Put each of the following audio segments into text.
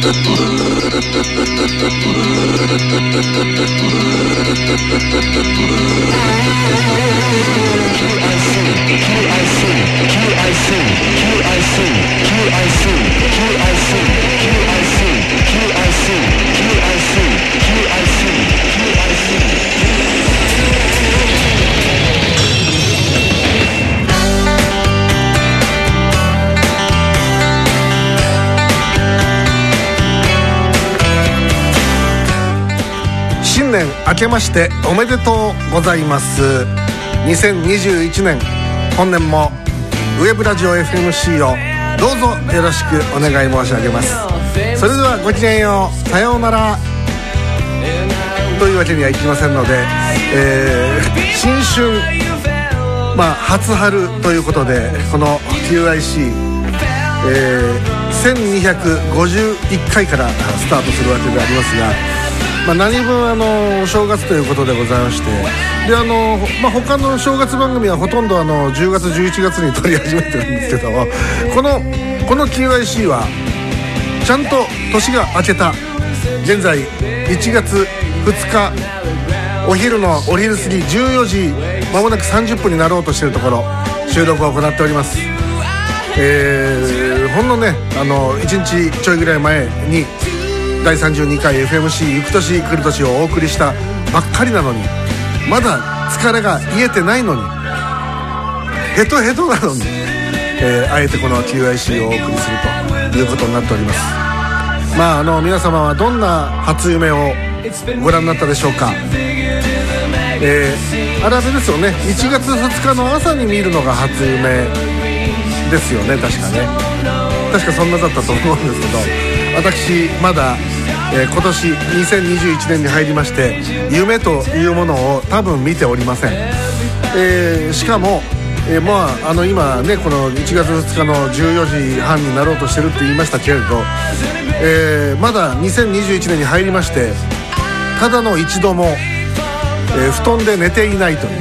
新年明けましておめでとうございます。2021年本年もウェブラジオ FMC をどうぞよろしくお願い申し上げます。それではごきげんよう、さようならというわけにはいきませんので、新春、初春ということでこの QIC、1251回からスタートするわけでありますが、何分お正月ということでございまして、で他の正月番組はほとんど10月11月に撮り始めてるんですけど、この QIC はちゃんと年が明けた現在1月2日お昼過ぎ14時まもなく30分になろうとしているところ収録を行っております。ほんのね1日ちょいぐらい前に第32回 FMC 行く年来る年をお送りしたばっかりなのに、まだ疲れが癒えてないのに、ヘトヘトなのに、あえてこの QIC をお送りするということになっております。皆様はどんな初夢をご覧になったでしょうか。あれですよね、1月2日の朝に見るのが初夢ですよね。確かそんなだったと思うんですけど、私まだ、今年2021年に入りまして夢というものを多分見ておりません。しかも、今ねこの1月2日の14時半になろうとしてるって言いましたけれど、まだ2021年に入りましてただの一度も、布団で寝ていないという、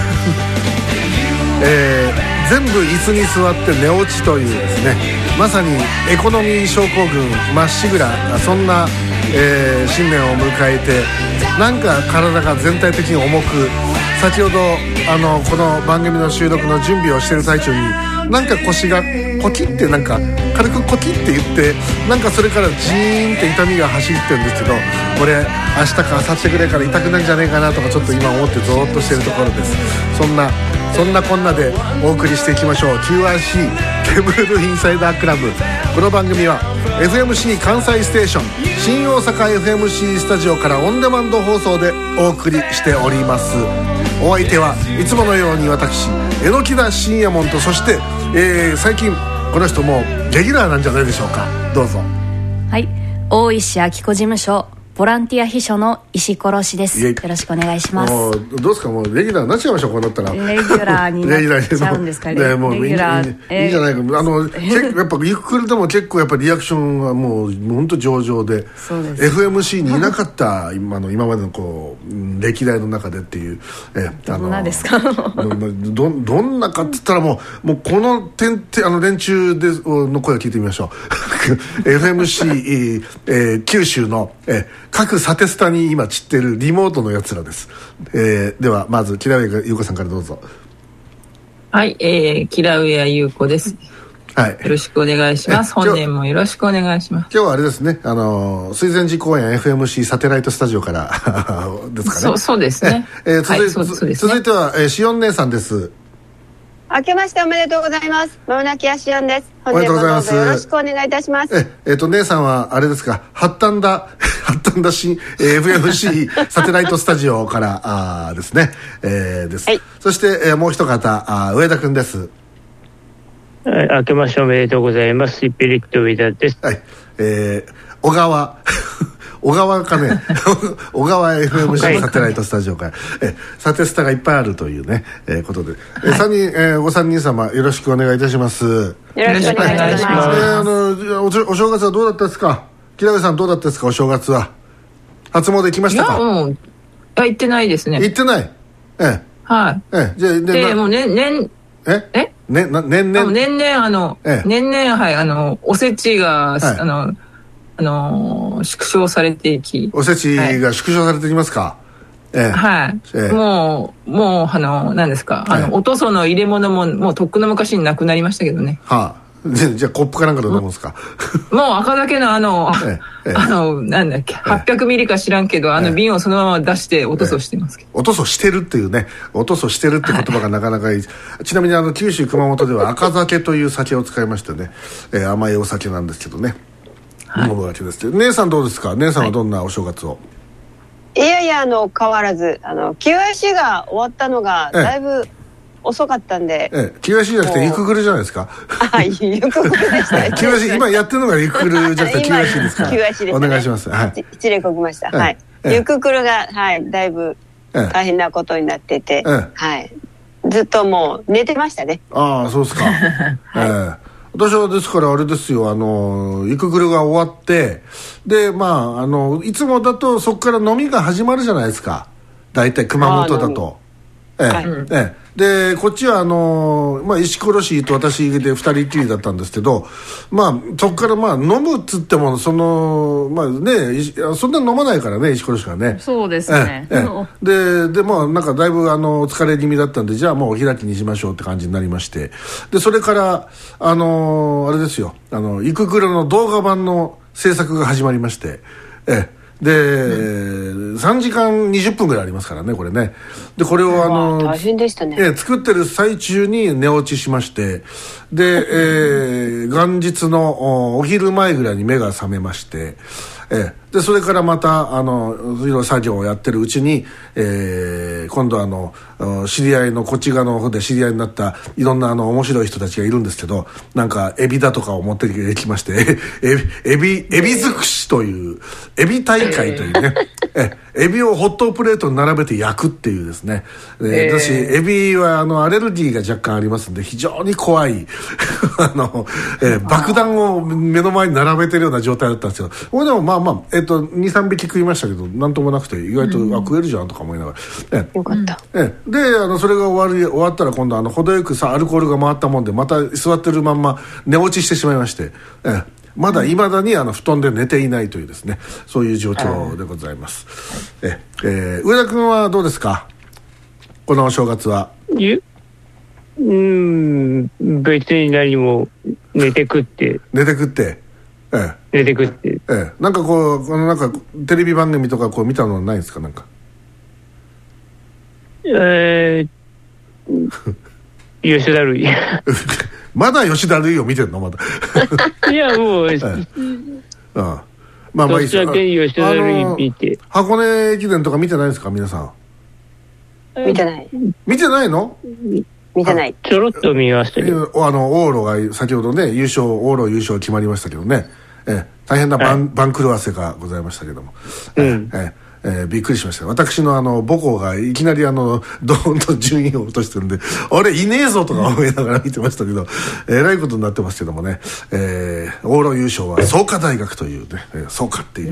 全部椅子に座って寝落ちというですね、まさにエコノミー症候群まっしぐら、そんな、新年を迎えて、なんか体が全体的に重く、先ほどこの番組の収録の準備をしている最中になんか腰がコキってなんか軽くコキって言って、なんかそれからジーンって痛みが走ってるんですけど、これ明日か明後日ぐらいから痛くなるんじゃねえかなとかちょっと今思ってゾーッとしているところです。そんなこんなでお送りしていきましょう。 QRC ケブルインサイダークラブ。この番組は FMC 関西ステーション新大阪 FMC スタジオからオンデマンド放送でお送りしております。お相手はいつものように私榎田信也門と、そして、最近この人もレギュラーなんじゃないでしょうか。どうぞ。 はい、大石明子事務所ボランティア秘書の石ころしです。よろしくお願いします。 もうどうですか、もうレギュラーになっちゃいましょう。こうなったらレギュラーになっちゃうんですかね。 もういいじゃないか。やっぱゆっくりでも結構やっぱリアクションはもう本当上々で、 そうです。 FMC にいなかった今までのこう歴代の中でっていう、 どんなですか。 どんなかって言ったらもうこの連中での声を聞いてみましょう。FMC、九州の、各サテスタに今散ってるリモートのやつらです。ではまず木田上優子さんからどうぞ。 はい、木田上優子です。はい、よろしくお願いします。本年もよろしくお願いします。 今日はあれですね、水前寺公園 FMC サテライトスタジオからですかね。 そうですね。 続いては、しおん姉さんです。 明けましておめでとうございます。まもなきやしおんです。 おめでとうございます。 よろしくお願いいたします。 姉さんはあれですか、発端だし、FMC サテライトスタジオからですね、です。はい、そして、もう一方上田くんです。 明けましておめでとうございます。スピリット上田です。 はい、小川かね小川 FMC サテライトスタジオからサテスタがいっぱいあるというね、ことで、ご三人様よろしくお願いいたします。よろしくお願いします。 お正月はどうだったですか。木田さんどうだったですか。お正月は初詣行きましたか。 行ってないですね。 行ってない。 はい。 じゃあでもう年々 年々 はい、おせちが、 縮小されていき、 おせちが縮小されていきますか。 はい、もう何ですか、おとその入れ物ももうとっくの昔になくなりましたけどね。 じゃあコップかなんかで飲むんですか。 もう赤酒のなんだっけ、800ミリか知らんけど、瓶をそのまま出しておとそしてますけど、 おとそしてるっていうね、おとそしてるって言葉がなかなかいい、ちなみに九州熊本では赤酒という酒を使いましてね、甘いお酒なんですけどね、飲むわけです。姉さんどうですか。姉さんはどんなお正月を。 いやいや、変わらずQIC が終わったのがだいぶ遅かったんで、 QIC じゃなくてゆくぐるじゃないですか。 ゆくぐるでしたね。 QIC 今やってるのがゆくぐるじゃなくて QIC ですから。 QIC ですね。 お願いします。 失礼こきました。ゆくぐるがだいぶ大変なことになってて、ずっともう寝てましたね。 そうですか。私はですからあれですよ、ゆくぐるが終わって、でいつもだとそこから飲みが始まるじゃないですか、大体熊本だと。でこっちは石ころしと私で2人きりだったんですけど、そこから飲むっつってもそんな飲まないからね、石ころしがね。 そうですね。 でなんかだいぶ疲れ気味だったんで、じゃあもうお開きにしましょうって感じになりまして、でそれからあれですよ、ゆくぐるの動画版の制作が始まりまして、で、3時間20分ぐらいありますからね、これね。でこれを大変でしたね。 作ってる最中に寝落ちしまして、で、元日のお昼前ぐらいに目が覚めまして、でそれからまたいろいろ作業をやってるうちに、今度知り合いのこっち側の方で知り合いになったいろんな面白い人たちがいるんですけど、なんかエビだとかを持ってきましてエビ尽くしというエビ大会というね、エビをホットプレートに並べて焼くっていうですね、私エビはアレルギーが若干ありますんで非常に怖い爆弾を目の前に並べてるような状態だったんですけど、これでも2、3匹食いましたけどなんともなくて、意外と食えるじゃんとか思いながら、 よかった。 でそれが終わったら今度程よくアルコールが回ったもんでまた座ってるまんま寝落ちしてしまいまして、まだいまだに布団で寝ていないというですね、そういう状況でございます。上田君はどうですか、このお正月は。 別に何も寝て食って寝て食ってなんかなんかテレビ番組とか見たのないですか、なんか。 吉田類まだ吉田類を見てるのまだいやもう、 いいですよ。 吉田類見て、 箱根駅伝とか見てないですか皆さん。 見てない。 見てないの？ 見てない。 ちょろっと見ましたけど、 往路が先ほどね往路優勝決まりましたけどね、大変な番狂わせがございましたけども、びっくりしました。私の母校がいきなりドーンと順位を落としてるんで、あれいねえぞとか思いながら見てましたけど、えらいことになってますけどもね、往路優勝は創価大学というね、創価っていう、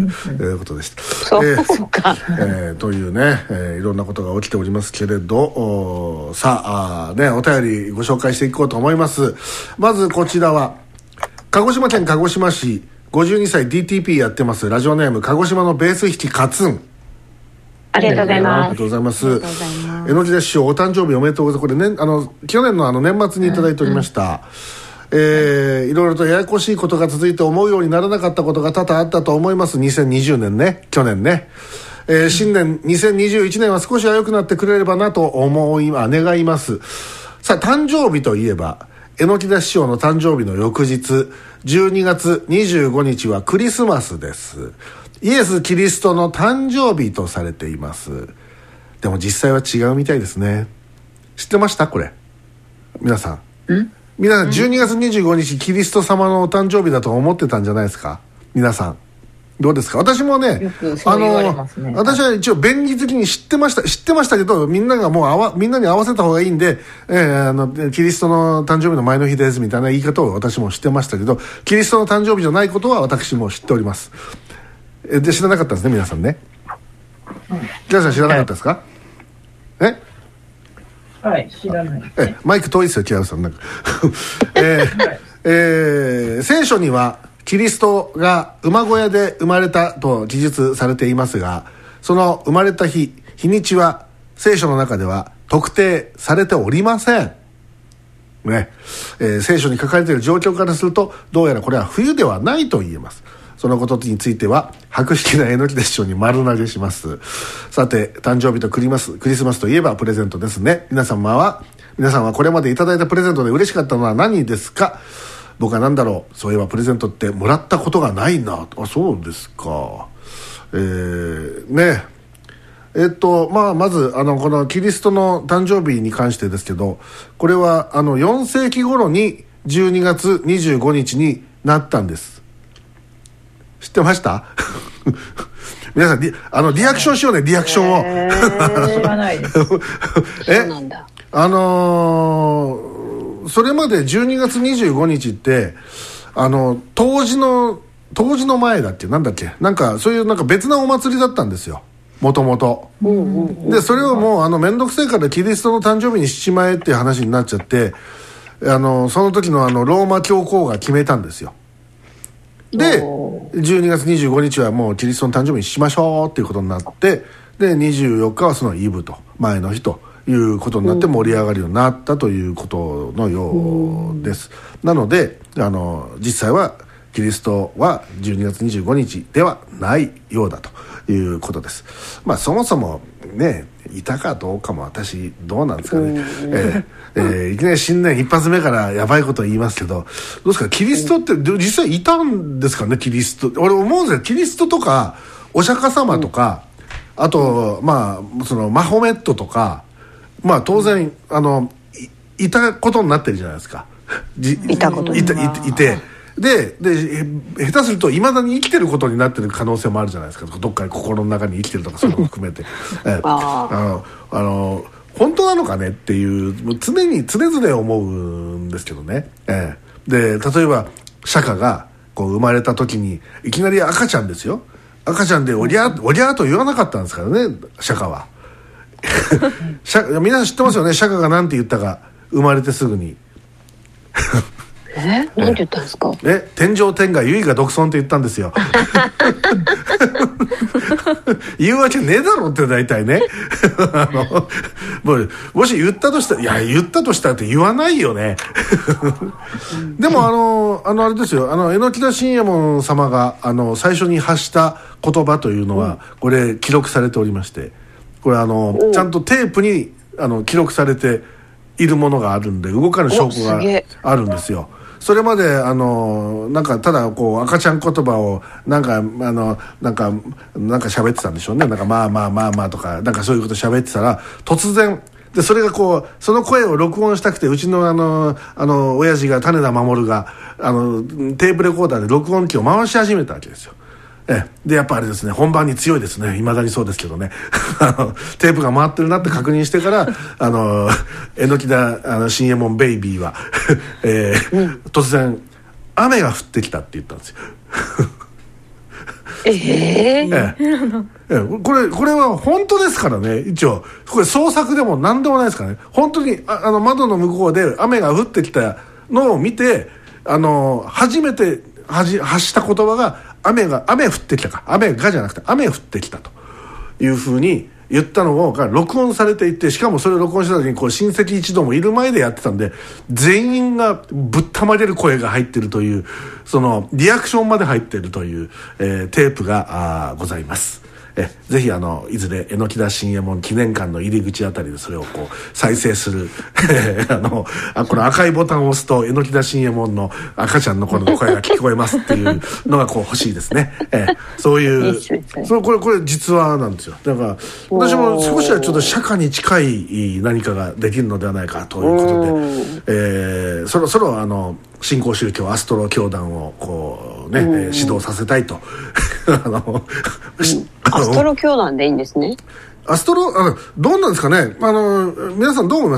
ことでした。 そうか、 というね、いろんなことが起きておりますけれど、さあね、お便りご紹介していこうと思います。まずこちらは鹿児島県鹿児島市52歳 DTP やってますラジオネーム鹿児島のベース弾きカツン。 ありがとうございます。 ありがとうございます。榎田師匠お誕生日おめでとうございます。これね、去年の年末にいただいておりました。いろいろとややこしいことが続いて思うようにならなかったことが多々あったと思います。2020年ね、去年ね。新年2021年は少しは良くなってくれればなと願います。さあ、誕生日といえば榎田師匠の誕生日の翌日12月25日はクリスマスです。イエス・キリストの誕生日とされています。でも実際は違うみたいですね。知ってましたこれ皆さん。皆さん12月25日キリスト様のお誕生日だと思ってたんじゃないですか皆さん。どうですか。私もね、私は一応便利好きに知ってましたけど、みんながもうみんなに合わせた方がいいんで、キリストの誕生日の前の日ですみたいな言い方を私も知ってましたけど、キリストの誕生日じゃないことは私も知っております。で知らなかったんですね皆さんね。皆さん知らなかったですか。 はい、知らない。 マイク遠いですよ、木原さんなんか聖書にはキリストが馬小屋で生まれたと記述されていますが、その生まれた日にちは聖書の中では特定されておりませんね。聖書に書かれている状況からすると、どうやらこれは冬ではないと言えます。そのことについては博識な榎木弟子長に丸投げします。さて、誕生日とクリスマスといえばプレゼントですね。皆さんはこれまでいただいたプレゼントで嬉しかったのは何ですか？僕は何だろう、そういえばプレゼントってもらったことがないな。あ、そうですか。ね。まずこのキリストの誕生日に関してですけど、これは4世紀頃に12月25日になったんです。知ってました？皆さんリアクションしようね、リアクションを。 知らないです。 そうなんだ。 それまで12月25日って冬至の前だっけ、なんだっけ、なんかそういうなんか別なお祭りだったんですよ、もともと。でそれをもう面倒くさいからキリストの誕生日にしちまえっていう話になっちゃって、その時のローマ教皇が決めたんですよ。で12月25日はもうキリストの誕生日にしましょうっていうことになって、で24日はそのイブと、前の日ということになって盛り上がるようになったということのようです。なので実際はキリストは12月25日ではないようだということです。まあそもそもね、いたかどうかも私どうなんですかね。いきなり新年一発目からやばいことを言いますけど、どうですか、キリストって実際いたんですかね、キリスト。俺思うんですよ、キリストとかお釈迦様とか、あとそのマホメットとか、当然いたことになってるじゃないですか。 いたことにいてで下手するといまだに生きてることになってる可能性もあるじゃないですか。どっかに心の中に生きてるとか、そういうのも含めて本当なのかねっていう常々思うんですけどね。で例えば釈迦がこう生まれた時にいきなり赤ちゃんですよ。赤ちゃんでおりゃーと言わなかったんですからね、釈迦は。皆さん知ってますよね、釈迦が何て言ったか、生まれてすぐに。 何て言ったんですか？ 天上天下唯我独尊って言ったんですよ。言うわけねえだろって大体ね。もし言ったとしたら、言ったとしたらって言わないよね。でもあれですよ、榎田信右衛門様が最初に発した言葉というのは、これ記録されておりまして、これちゃんとテープに記録されているものがあるんで、動かぬ証拠があるんですよ。それまでなんかただこう赤ちゃん言葉をなんか喋ってたんでしょうね。なんかまあとかなんかそういうこと喋ってたら、突然でそれがこうその声を録音したくて、うちの親父が種田守がテープレコーダーで録音機を回し始めたわけですよ。でやっぱあれですね、本番に強いですね。未だにそうですけどね。テープが回ってるなって確認してから榎田信右衛門ベイビーは、突然雨が降ってきたって言ったんですよ。これは本当ですからね。一応これ創作でも何でもないですからね。本当に窓の向こうで雨が降ってきたのを見て、初めて発した言葉が雨降ってきたか、雨がじゃなくて雨降ってきたというふうに言ったのが録音されていて、しかもそれを録音した時にこう親戚一同もいる前でやってたんで、全員がぶったまげる声が入ってるという、そのリアクションまで入ってるという、テープがございます。ぜひいずれ榎田信右衛門記念館の入り口あたりでそれをこう再生するこの赤いボタンを押すと榎田信右衛門の赤ちゃんのこの声が聞こえますっていうのがこう欲しいですね。そういうこれ実話なんですよ。だから私も少しはちょっと釈迦に近い何かができるのではないかということで、そろそろ新興宗教アストロ教団をこうね、指導させたいと。 アストロ教団でいいんですね。 アストロどうなんですかね。皆さんどう思います？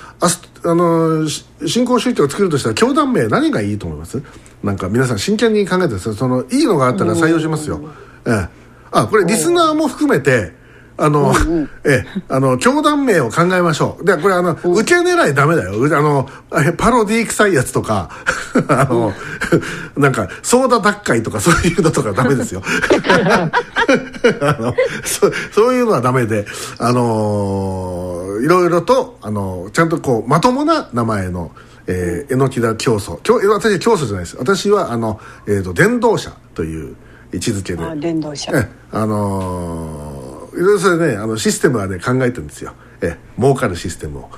新興宗教を作るとしたら教団名何がいいと思います？なんか皆さん真剣に考えてですよ。いいのがあったら採用しますよ。これリスナーも含めて教団名を考えましょう。でこれ受け狙いダメだよ。パロディ臭いやつとかなんかソーダ脱会とかそういうのとかダメですよ。そういうのはダメで、いろいろとちゃんとこうまともな名前の榎田教祖、私は教祖じゃないです。私は伝道者という位置づけで、 伝道者、 いろいろそれねシステムはね考えてるんですよ。儲かるシステムを、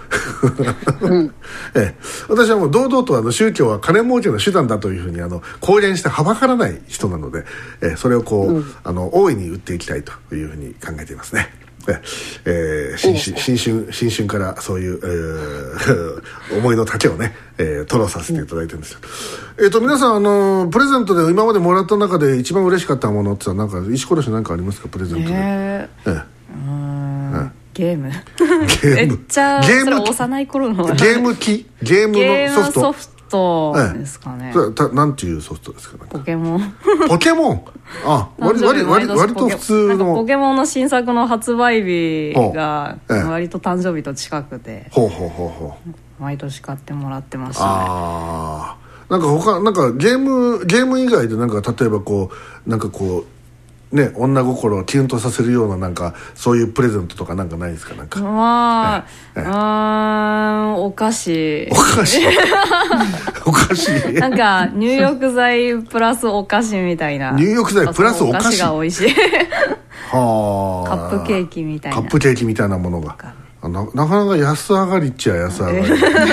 私はもう堂々と宗教は金儲けの手段だというふうに公言してはばからない人なので、それをこう、大いに売っていきたいというふうに考えていますね。新春からそういう、思いの丈をね、吐露させていただいてるんですよ。皆さんプレゼントで今までもらった中で一番嬉しかったものってなんか石ころしなんかありますか？プレゼントで。 ゲームめっちゃそれ幼い頃のゲームのソフトですかね。 なんていうソフトですか？ ポケモン割と普通のポケモンの新作の発売日が割と誕生日と近くて、毎年買ってもらってましたね。 なんかゲーム以外でなんか例えばこうなんかこうね、女心をキュンとさせるようななんかそういうプレゼントとかなんかないですか？なんかお菓子なんか入浴剤プラスお菓子みたいな。 入浴剤プラスお菓子が美味しいはカップケーキみたいなものがなかなか安上がりっちゃ安上がり、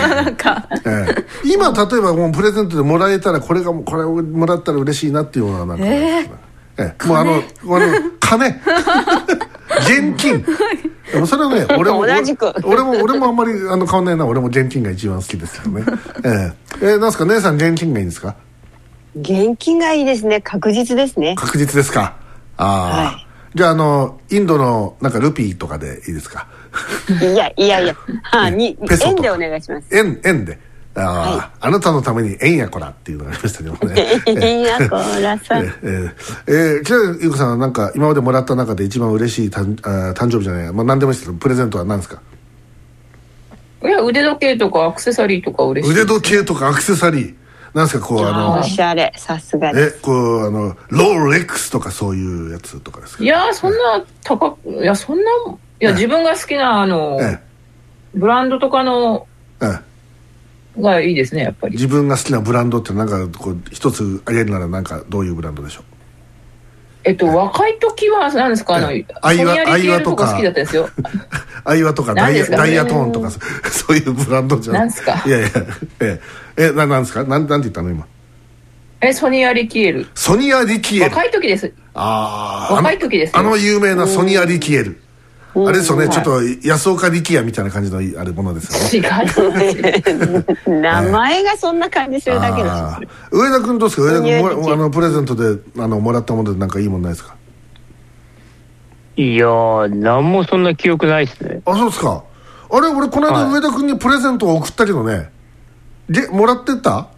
今例えばもうプレゼントでもらえたらこれをもらったら嬉しいなっていうようななんか、もう金現金それはね俺もあんまり変わんないな。俺も現金が一番好きですよね。なんすか姉さん、現金がいいんですか？ 現金がいいですね。確実ですね。 確実ですか？じゃあインドのなんかルピーとかでいいですか？ いや円でお願いします。 円であなたのために円やこらっていうのがありましたけどね。 円やこらさん。 木田優子さんはなんか今までもらった中で一番嬉しい誕生日じゃない、何でもいいですけどプレゼントは何ですか？ いや、腕時計とかアクセサリーとか嬉しい。 腕時計とかアクセサリーなんですか？こうおしゃれ、さすがです。 こうローレックスとかそういうやつとかですか？ いやそんな自分が好きなブランドとかのがいいですね。やっぱり自分が好きなブランドってなんかこう一つあげるならなんかどういうブランドでしょう？ 若い時は何ですか？ソニアリケールとか好きだったんですよ。 アイワとかダイヤトーンとかそういうブランドじゃない。 なんですか？ いやなんですか？なんて言ったの今？ ソニアリキエル。 ソニアリキエル。 若い時です。若い時です。 有名なソニアリキエル。あれですよね、ちょっと安岡力也みたいな感じのあるものですよね。 違う名前がそんな感じするだけです。 上田君どうですか？上田君プレゼントでもらったものでなんかいいものないですか？ いや何もそんな記憶ないですね。 そうですか。あれ俺この間上田君にプレゼントを送ったけどね、もらってた？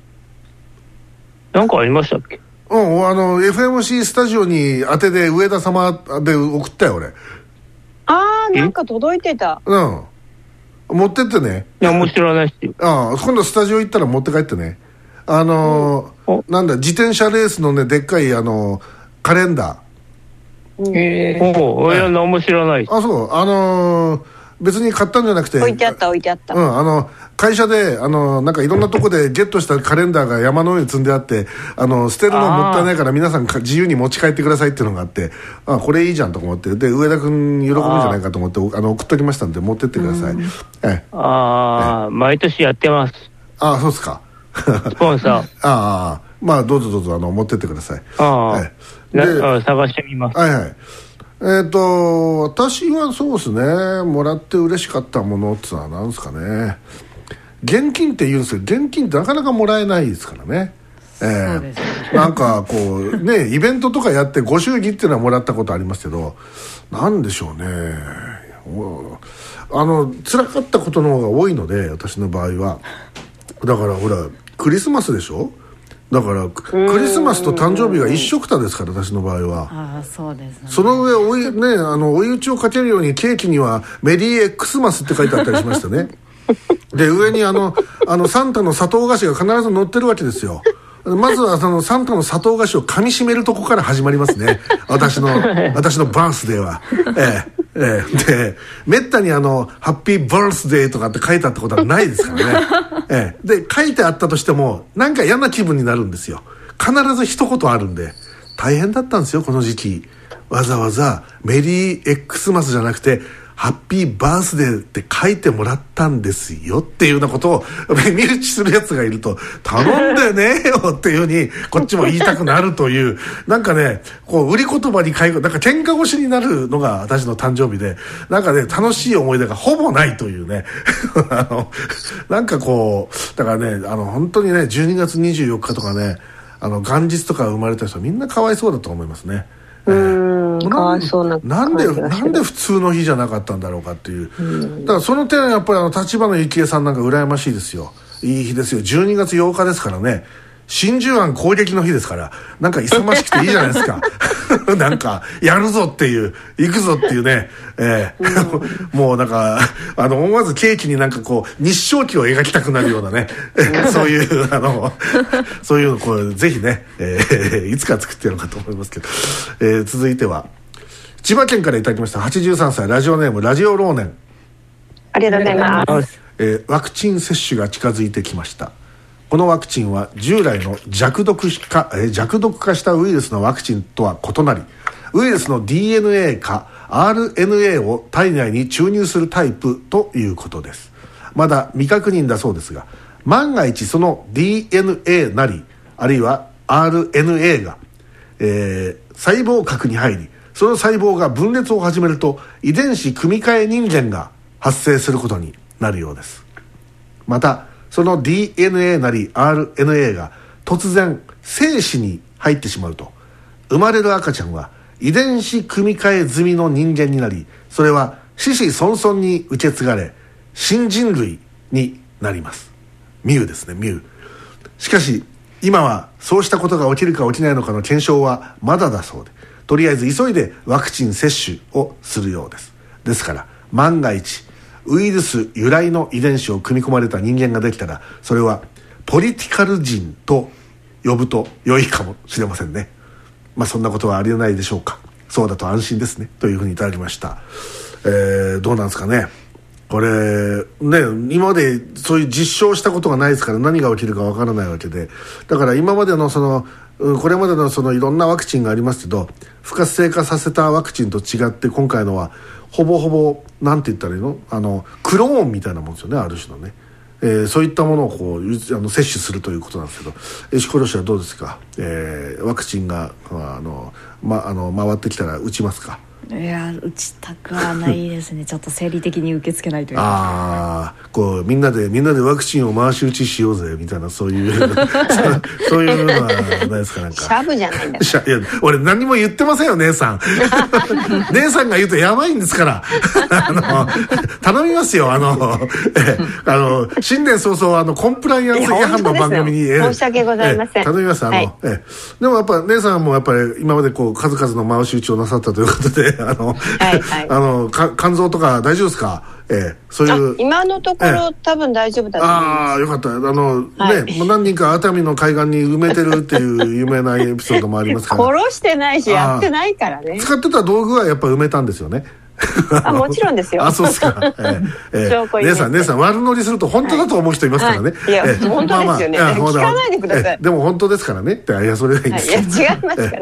なんかありましたっけ ？FMC スタジオに宛てで上田様で送ったよ俺。 なんか届いてた。 持ってってね。 いやもう知らないし。 今度スタジオ行ったら持って帰ってね。なんだ自転車レースのねでっかいカレンダー。いや何も知らない。 そう別に買ったんじゃなくて置いてあった。 会社でなんかいろんなとこでゲットしたカレンダーが山の上に積んであって捨てるのもったいないから皆さん自由に持ち帰ってくださいっていうのがあって、これいいじゃんと思って、で上田君喜ぶんじゃないかと思って送っときましたんで持ってってください。 毎年やってます。 そうですか。 スポンサーどうぞ持ってってください。 探してみます。 私はそうですね、もらって嬉しかったものってのは何ですかね。現金って言うんですけど現金ってなかなかもらえないですからね。なんかこうねイベントとかやってご祝儀っていうのはもらったことありますけど、なんでしょうね、辛かったことの方が多いので私の場合は。だからほらクリスマスでしょ。 だからクリスマスと誕生日が一緒くたですから、私の場合は。 ああ、そうですね。 その上追い打ちをかけるようにケーキにはメリーエックスマスって書いてあったりしましたね。で上にサンタの砂糖菓子が必ず載ってるわけですよ。まずはサンタの砂糖菓子を噛み締めるとこから始まりますね。私のバースデーは。でめったにハッピーバースデーとかって書いてあったことはないですからね。で書いてあったとしてもなんか嫌な気分になるんですよ。必ず一言あるんで大変だったんですよ、この時期。わざわざメリーエックスマスじゃなくてハッピーバースデーって書いてもらったんですよっていうようなことを身内するやつがいると、頼んでねえよっていうふうにこっちも言いたくなるという、なんかね、こう売り言葉になんか喧嘩腰になるのが私の誕生日で、なんかね、楽しい思い出がほぼないというねなんかこうだからね、本当にね、12月24日とかね、元日とか生まれた人はみんなかわいそうだと思いますね。 かわいそうななんで普通の日じゃなかったんだろうかっていう、だからその点やっぱり立花幸恵さんなんか羨ましいですよ。いい日ですよ。12月8日ですからね、真珠湾攻撃の日ですから、なんか勇ましくていいじゃないですかなんかやるぞっていう、行くぞっていうね、もうなんか思わずケーキになんかこう日章旗を描きたくなるようなねそういうそういうのこうぜひね、いつか作ってやろうかと思いますけど、続いては千葉県からいただきました83歳ラジオネームラジオローネン。 ありがとうございます。 ワクチン接種が近づいてきました。このワクチンは従来の弱毒化したウイルスのワクチンとは異なり、ウイルスの DNA か RNA を体内に注入するタイプということです。まだ未確認だそうですが、万が一その DNA なりあるいは RNA が、細胞核に入り、その細胞が分裂を始めると遺伝子組み換え人間が発生することになるようです。またその DNA なり RNA が突然精子に入ってしまうと、生まれる赤ちゃんは遺伝子組み換え済みの人間になり、それは子々孫々に受け継がれ新人類になります。ミュウですね、ミュウ。しかし今はそうしたことが起きるか起きないのかの検証はまだだそうで、とりあえず急いでワクチン接種をするようです。ですから万が一ウイルス由来の遺伝子を組み込まれた人間ができたら、それはポリティカル人と呼ぶと良いかもしれませんね。まあそんなことはありえないでしょうか。そうだと安心ですね、というふうにいただきました。どうなんですかね、これね、今までそういう実証したことがないですから何が起きるかわからないわけで、だから今までのこれまでのいろんなワクチンがありますけど、不活性化させたワクチンと違って今回のはほぼほぼなんて言ったらいいの、クローンみたいなもんですよね、ある種のね。そういったものをこう摂取するということなんですけど、石ころ氏はどうですか。ワクチンが回ってきたら打ちますか。 いや、打ちたくはないですねちょっと生理的に受け付けないというか。 ああ、こうみんなでワクチンを回し打ちしようぜみたいな、そういうそういうのはないですか。なんかシャブじゃないんだから。いや俺何も言ってませんよ、姉さん姉さんが言うとやばいんですから頼みますよ。新年早々コンプライアンス違反の番組に申し訳ございません、 頼みます。 はい、 でもやっぱ姉さんもやっぱり今までこう数々の回し打ちをなさったということで、肝臓とか大丈夫ですか。そういう今のところ、多分大丈夫だと思います。 ああ、よかった。もう何人か熱海の海岸に埋めてるっていう有名なエピソードもありますから殺してないしやってないからね。 使ってた道具はやっぱ埋めたんですよね。 もちろんですよ。 あ、そうですか。姉さん悪乗りすると本当だと思う人いますからね。 いや、本当ですよね。聞かないでください。 でも本当ですからねって、いやそれがいいんですよ。 いや違いますから。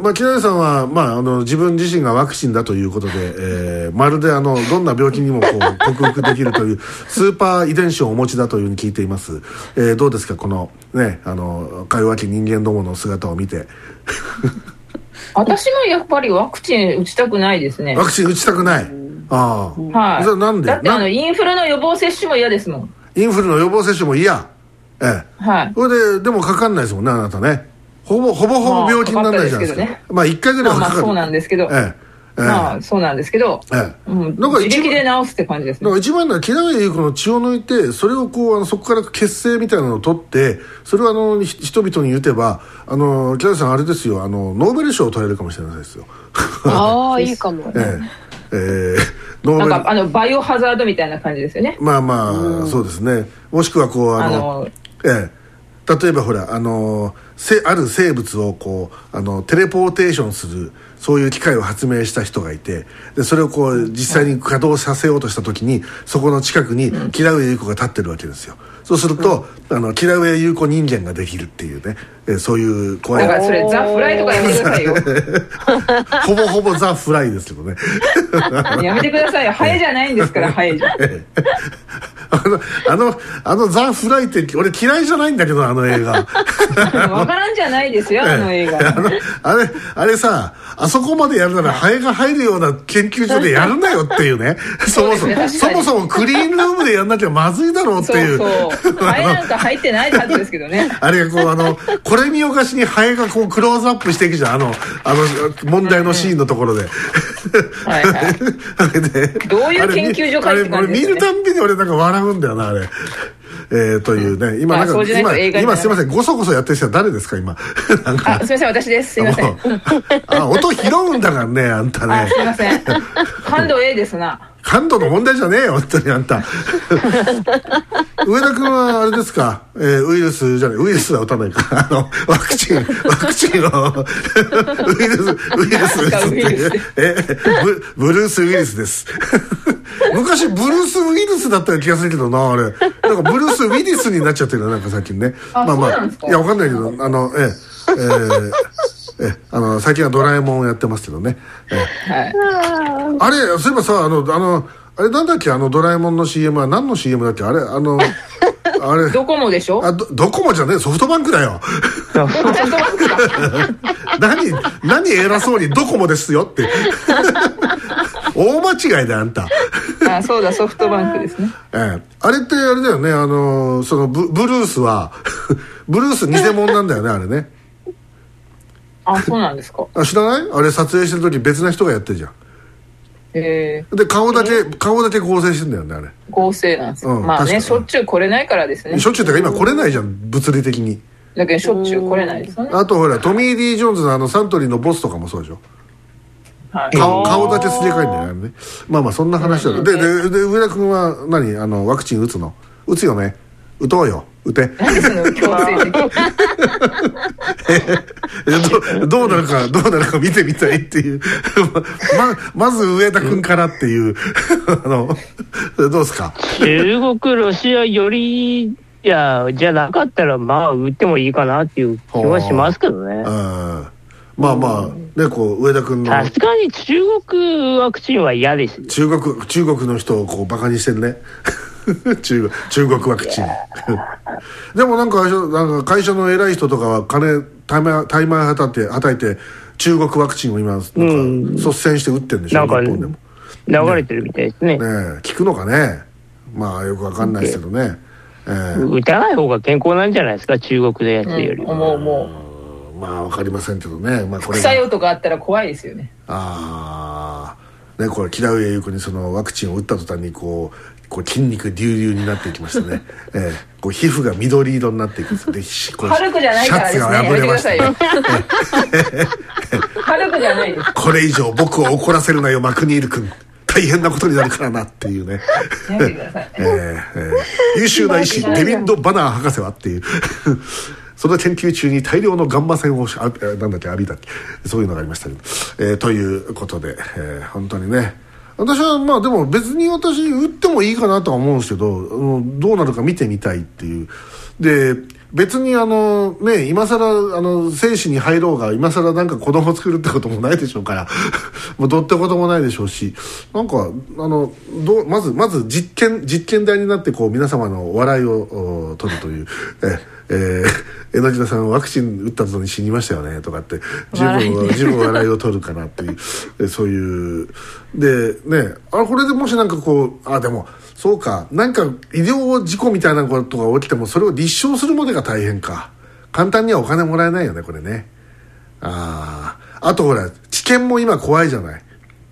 木下さんは自分自身がワクチンだということで、まるでどんな病気にもこう克服できるというスーパー遺伝子をお持ちだというふうに聞いています。どうですか、このね、か弱き人間どもの姿を見て。 私もやっぱりワクチン打ちたくないですね。 ワクチン打ちたくない。ああ、 はい。 じゃあなんで？ だってインフルの予防接種も嫌ですもん。 インフルの予防接種も嫌。 はい。 それでもかかんないですもんね、あなたね。ほぼ病気にならないじゃないですか。1回ぐらいはかかる。 そうなんですけど。 まあそうなんですけど、自力で治すって感じですね。 だから一番は木田優子の血を抜いて、それをこうそこから血清みたいなのを取って、それを人々に打てば木田さんあれですよ、ノーベル賞を取れるかもしれないですよ。 ああいいかも。 なんかバイオハザードみたいな感じですよね。 まあまあそうですね。もしくはこう例えばほらある生物をこうテレポーテーションするそういう機械を発明した人がいて、でそれをこう実際に稼働させようとした時に、そこの近くに木田上優子が立ってるわけですよ。そうすると木田上優子人間ができるっていうね、そういう怖い。 だからそれザ・フライとかやめてくださいよ。 ほぼほぼザ・フライですけどね。 やめてくださいよ。ハエじゃないんですから、ハエじゃ。 ザ・フライって俺嫌いじゃないんだけど、あの映画。 わからんじゃないですよ、あの映画。 あれさ、あそこまでやるならハエが入るような研究所でやるなよっていうね。そもそもクリーンルームでやんなきゃまずいだろうっていう。 そうハエなんか入ってないはずですけどね。 あれがこうこれ見よがしにハエがこうクローズアップしていくじゃん、問題のシーンのところで。 はいはい。どういう研究所かって感じですね。 見るたんびに俺なんか笑うんだよな、あれ。というね、今すいません、ごそごそやってる人は誰ですか今。 すいません、私です。すいません。 音拾うんだからね、あんたね。 すいません。感度 A ですな。 感度の問題じゃねえよ、本当にあんた。上田君はあれですか、ウイルスじゃない、ウイルスは打たないか。ワクチンを、ウイルスってブルースウイルスです。昔ブルースウイルスだった気がするけどな、あれ。なんかブルースウィリスになっちゃってるよ、なんか最近ね。まあまあ、いや、わかんないけど、最近はドラえもんをやってますけどね。あれ、そういえばさ、あれなんだっけ、ドラえもんの CM は何の CM だっけ、あれ、あれ。 ドコモでしょ？ ドコモじゃねえ、ソフトバンクだよ。 ソフトバンクか。 何偉そうにドコモですよって。大間違いだよ、あんた。 そうだ、ソフトバンクですね。 あれってあれだよね、そのブルースは、ブルース偽物なんだよね、あれね。 そうなんですか。 知らない？あれ撮影してる時別な人がやってるじゃん。で顔だけ合成してんだよね、あれ。 合成なんですよ。まあね、しょっちゅう来れないからですね。 しょっちゅうってか今来れないじゃん、物理的に。 だけどしょっちゅう来れないですよね。 あとほらトミー・ディ・ジョーンズのサントリーのボスとかもそうでしょ。顔だけすり替えんだよね。まあまあそんな話だ。で上田君は何ワクチン打つの？打つよね。打とうよ。打て。 何その強制的。 どうなるか見てみたいっていう。まず上田君からっていう。どうですか？ 中国ロシアよりじゃなかったらまあ打ってもいいかなっていう気はしますけどね。 まあまあね、こう上田君のさすがに中国ワクチンは嫌です。 中国の人をこうバカにしてるね。中国ワクチン。でもなんか会社の偉い人とかはタイマーはたいて中国ワクチンを今なんか率先して打ってるんでしょ。日本でも流れてるみたいですね。 効くのかね。まあよくわかんないですけどね。 打たない方が健康なんじゃないですか、中国のやつより。 もうまあわかりませんけどね。まあこれ副作用とかあったら怖いですよね。 ね、これ木田上優子にそのワクチンを打った途端にこう筋肉隆々になっていきましたね。こう皮膚が緑色になっていくんですよ。 軽くじゃないからですね。やめてくださいよ。軽くじゃないです。 これ以上僕を怒らせるなよ、マクニール君。大変なことになるからなっていうね。 やめてください。 優秀な医師デビッド・バナー博士はっていう。その研究中に大量のガンマ線を浴びたっけ、そういうのがありましたけど、ということで、本当にね、私はまあでも別に私打ってもいいかなとは思うんですけど、どうなるか見てみたいっていう。で別にね、今更精子に入ろうが今更なんか子供作るってこともないでしょうからもうどうってこともないでしょうし、なんかまず実験台になってこう皆様の笑いを取るという。江ノ島さんワクチン打った後に死にましたよねとかって自分笑いを取るかなっていうそういうでね、これでもしなんかこうでもそうか、なんか医療事故みたいなことが起きてもそれを立証するまでが大変か。簡単にはお金もらえないよね、これね。あとほら治験も今怖いじゃない。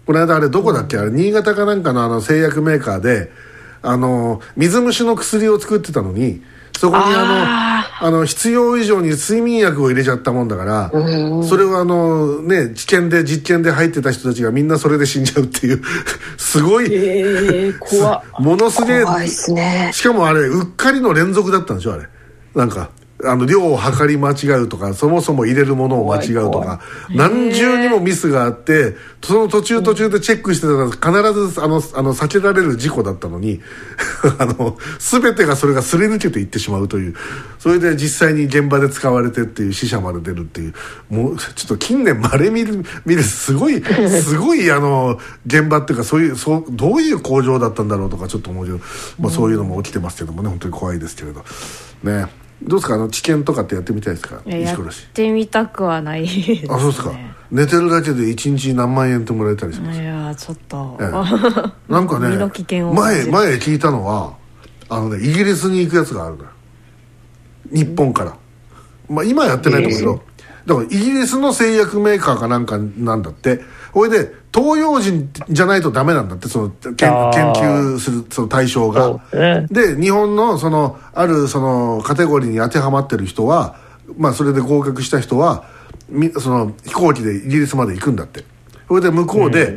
この間あれどこだっけ、あれ新潟かなんかの製薬メーカーで水虫の薬を作ってたのに、そこに必要以上に睡眠薬を入れちゃったもんだから、それを実験で入ってた人たちがみんなそれで死んじゃうっていうすごい、 怖ものすげえ、 怖いっすね。 しかもあれうっかりの連続だったんでしょ、あれ。なんか量を測り間違うとか、そもそも入れるものを間違うとか、何重にもミスがあって、その途中でチェックしてたら必ず避けられる事故だったのに全てがそれがすり抜けていってしまうという、それで実際に現場で使われてっていう死者まで出るっていう、もうちょっと近年稀見るすごい現場っていうか、どういう工場だったんだろうとかちょっと思うけど、そういうのも起きてますけどもね、本当に怖いですけれどね。どうですか、治験とかってやってみたいですか？ やってみたくはないですね。 そうですか。寝てるだけで1日何万円ってもらえたりします。 いやちょっと、 なんかね、 身の危険を前聞いたのはイギリスに行くやつがあるのよ、日本から。今やってないと思うけど、だからイギリスの製薬メーカーかなんかなんだって。これで東洋人じゃないとダメなんだって、その研究するその対象が。で日本のあるカテゴリーに当てはまってる人は、それで合格した人は飛行機でイギリスまで行くんだって。それで向こうで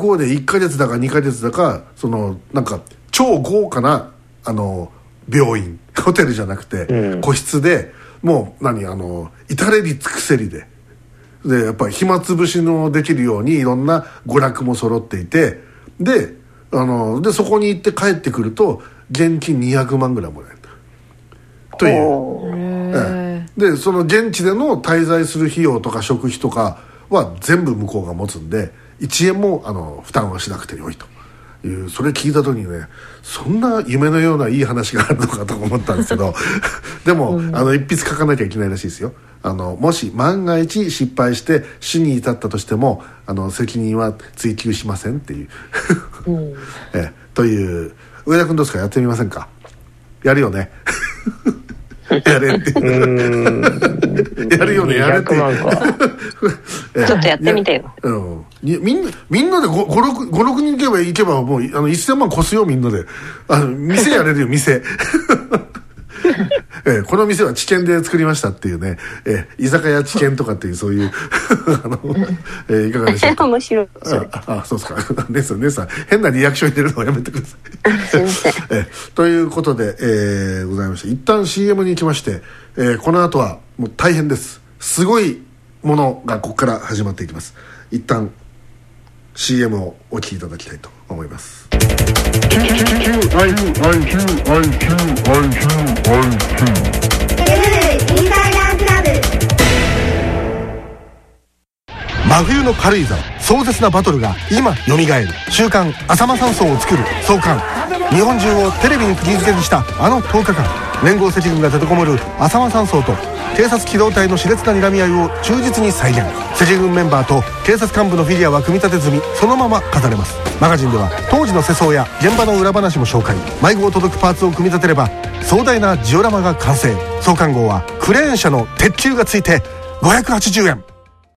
1ヶ月だか2ヶ月だかなんか超豪華な病院、ホテルじゃなくて、個室でもう至れり尽くせりでやっぱり暇つぶしのできるようにいろんな娯楽も揃っていて、でそこに行って帰ってくると現金200万ぐらいもらえるという。でその現地での滞在する費用とか食費とかは全部向こうが持つんで、1円も負担はしなくてよいという。それ聞いた時にね、そんな夢のようないい話があるのかと思ったんですけどでも一筆書かなきゃいけないらしいですよ。もし万が一失敗して死に至ったとしても責任は追及しませんっていうという。上田君どうですか、やってみませんか？やるよねやれってやるよね、やれってちょっとやってみてよ。 みんなで5,6 人行けばもう1000万越すよ、みんなで。店やれるよ店この店は知見で作りましたっていうね、居酒屋知見とかっていう、そういういかがでしょうか。 面白い。 そうですか姉さん変なリアクション入れるのはやめてくださいすいませんということで、ございまして、一旦 CM に行きまして、この後はもう大変です。すごいものがここから始まっていきます。一旦 CM をお聞きいただきたいと思います。真冬の軽井沢、壮絶なバトルが今蘇る。週刊浅間山荘を作る創刊。日本中をテレビに釘付けにした10日間、連合赤軍が立てこもる浅間山荘と警察機動隊の熾烈な睨み合いを忠実に再現。赤軍メンバーと警察幹部のフィギュアは組み立て済み、そのまま飾れます。マガジンでは当時の世相や現場の裏話も紹介。迷子を届くパーツを組み立てれば壮大なジオラマが完成。創刊号はクレーン車の鉄球がついて580円。